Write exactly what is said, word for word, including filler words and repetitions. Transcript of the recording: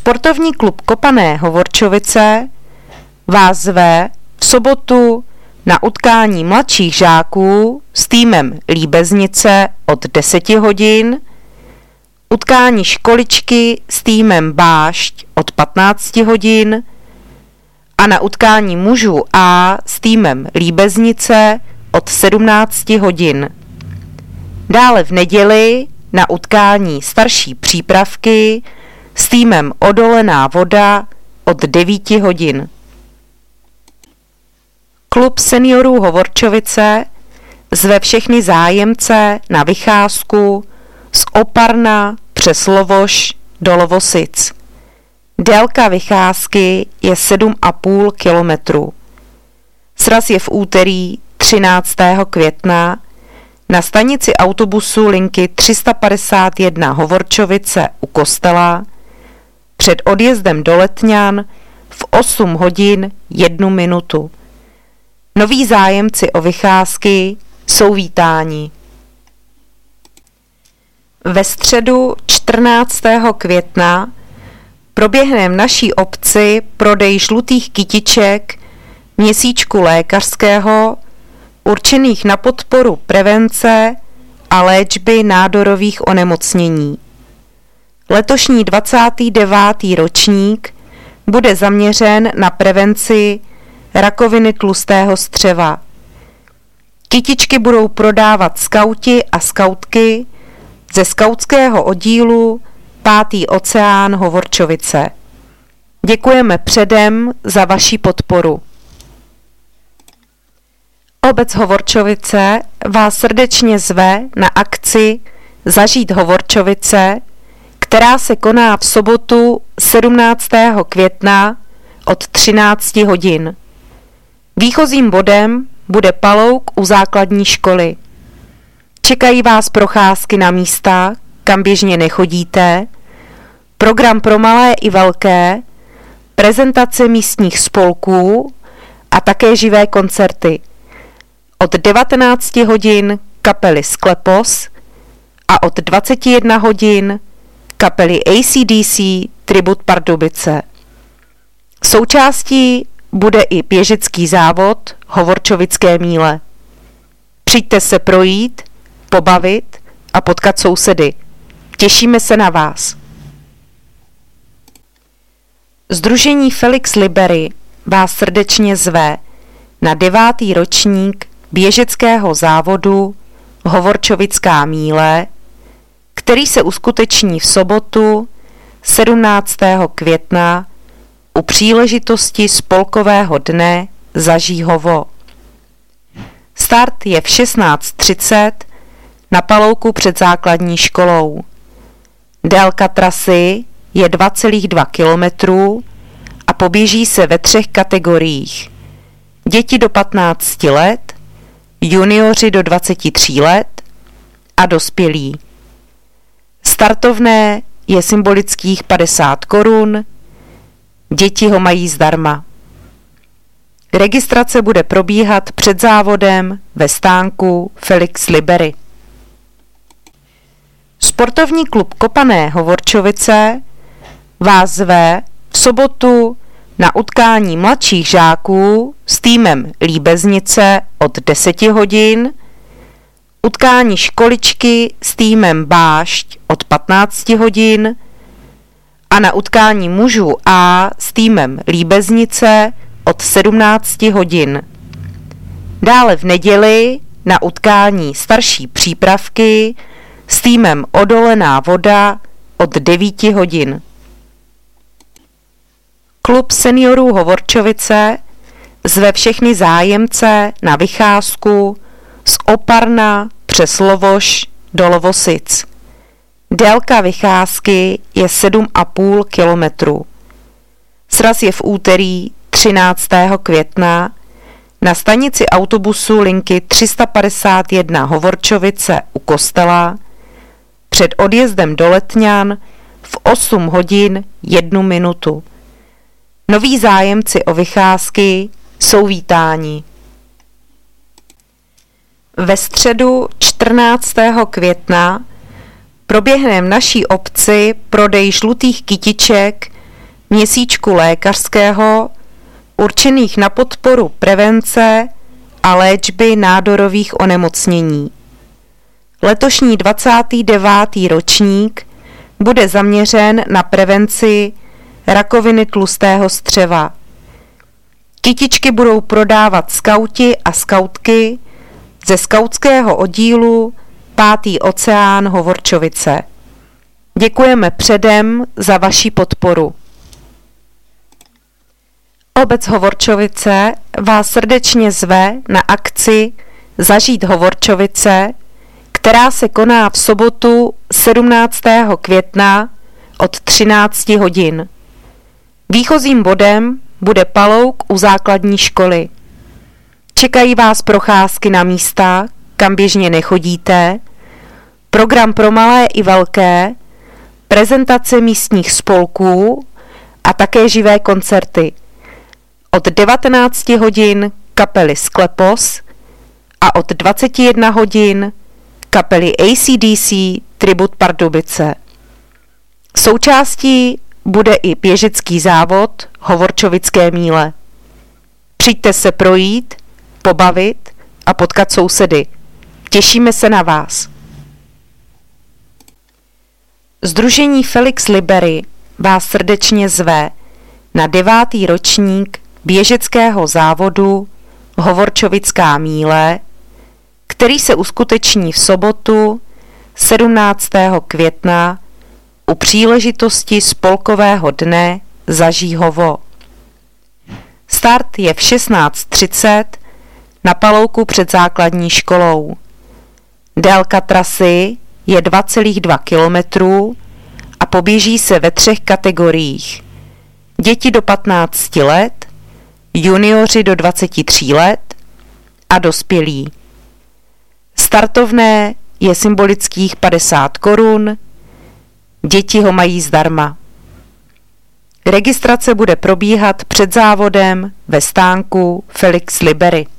Sportovní klub Kopané Hovorčovice vás zve v sobotu na utkání mladších žáků s týmem Líbeznice od deseti hodin, utkání školičky s týmem Bášť od patnácti hodin a na utkání mužů A s týmem Líbeznice od sedmnácti hodin. Dále v neděli na utkání starší přípravky s týmem Odolená voda od devíti hodin. Klub seniorů Hovorčovice zve všechny zájemce na vycházku z Oparna přes Lovoš do Lovosic. Délka vycházky je sedm a půl kilometru. Sraz je v úterý třináctého května na stanici autobusu linky tři sta padesát jedna Hovorčovice u kostela před odjezdem do Letňan v osm hodin jednu minutu. Noví zájemci o vycházky jsou vítáni. Ve středu čtrnáctého května proběhne v naší obci prodej žlutých kytiček měsíčku lékařského určených na podporu prevence a léčby nádorových onemocnění. Letošní dvacátý devátý ročník bude zaměřen na prevenci rakoviny tlustého střeva. Kytičky budou prodávat skauti a skautky ze skautského oddílu pátý oceán Hovorčovice. Děkujeme předem za vaši podporu. Obec Hovorčovice vás srdečně zve na akci Zažít Hovorčovice, která se koná v sobotu sedmnáctého května od třinácti hodin. Výchozím bodem bude Palouk u základní školy. Čekají vás procházky na místa, kam běžně nechodíte, program pro malé i velké, prezentace místních spolků a také živé koncerty. Od devatenácti hodin kapely Sklepos a od dvaceti jedné hodin kapely A C D C Tribut Pardubice. Součástí bude i běžecký závod Hovorčovické míle. Přijďte se projít, pobavit a potkat sousedy. Těšíme se na vás. Sdružení Felix Libery vás srdečně zve na devátý ročník běžeckého závodu Hovorčovická míle, který se uskuteční v sobotu sedmnáctého května u příležitosti Spolkového dne za Žíhovo. Start je v šestnáct třicet na Palouku před základní školou. Délka trasy je dva celá dva kilometru a poběží se ve třech kategoriích. Děti do patnácti let, junioři do dvaceti tří let a dospělí. Startovné je symbolických padesát korun, děti ho mají zdarma. Registrace bude probíhat před závodem ve stánku Felix Libery. Sportovní klub Kopané Hovorčovice vás zve v sobotu na utkání mladších žáků s týmem Líbeznice od deseti hodin, utkání školičky s týmem Bášť od patnácti hodin a na utkání mužů A s týmem Líbeznice od sedmnácti hodin. Dále v neděli na utkání starší přípravky s týmem Odolená voda od devíti hodin. Klub seniorů Hovorčovice zve všechny zájemce na vycházku z Oparna přes Lovoš do Lovosic. Délka vycházky je sedm a půl kilometru. Sraz je v úterý třináctého května na stanici autobusu linky tři sta padesát jedna Hovorčovice u kostela před odjezdem do Letňan v osm hodin jednu minutu. Noví zájemci o vycházky jsou vítáni. Ve středu čtrnáctého května proběhne v naší obci prodej žlutých kytiček měsíčku lékařského určených na podporu prevence a léčby nádorových onemocnění. Letošní dvacátý devátý ročník bude zaměřen na prevenci rakoviny tlustého střeva. Kytičky budou prodávat skauti a skautky ze skautského oddílu pátý oceán Hovorčovice. Děkujeme předem za vaši podporu. Obec Hovorčovice vás srdečně zve na akci Zažít Hovorčovice, která se koná v sobotu sedmnáctého května od třinácti hodin. Výchozím bodem bude Palouk u základní školy. Čekají vás procházky na místa, kam běžně nechodíte, program pro malé i velké, prezentace místních spolků a také živé koncerty. Od devatenácti hodin kapely Sklepos a od dvaceti jedné hodin kapely A C D C Tribut Pardubice. Součástí bude i běžecký závod Hovorčovické míle. Přijďte se projít, pobavit a potkat sousedy. Těšíme se na vás. Sdružení Felix Libery vás srdečně zve na devátý ročník běžeckého závodu Hovorčovická míle, který se uskuteční v sobotu sedmnáctého května u příležitosti Spolkového dne za Žíhovo. Start je v šestnáct třicet na Palouku před základní školou. Délka trasy je dva celá dva kilometru a poběží se ve třech kategoriích. Děti do patnácti let, junioři do dvaceti tří let a dospělí. Startovné je symbolických padesát korun, děti ho mají zdarma. Registrace bude probíhat před závodem ve stánku Felix Libery.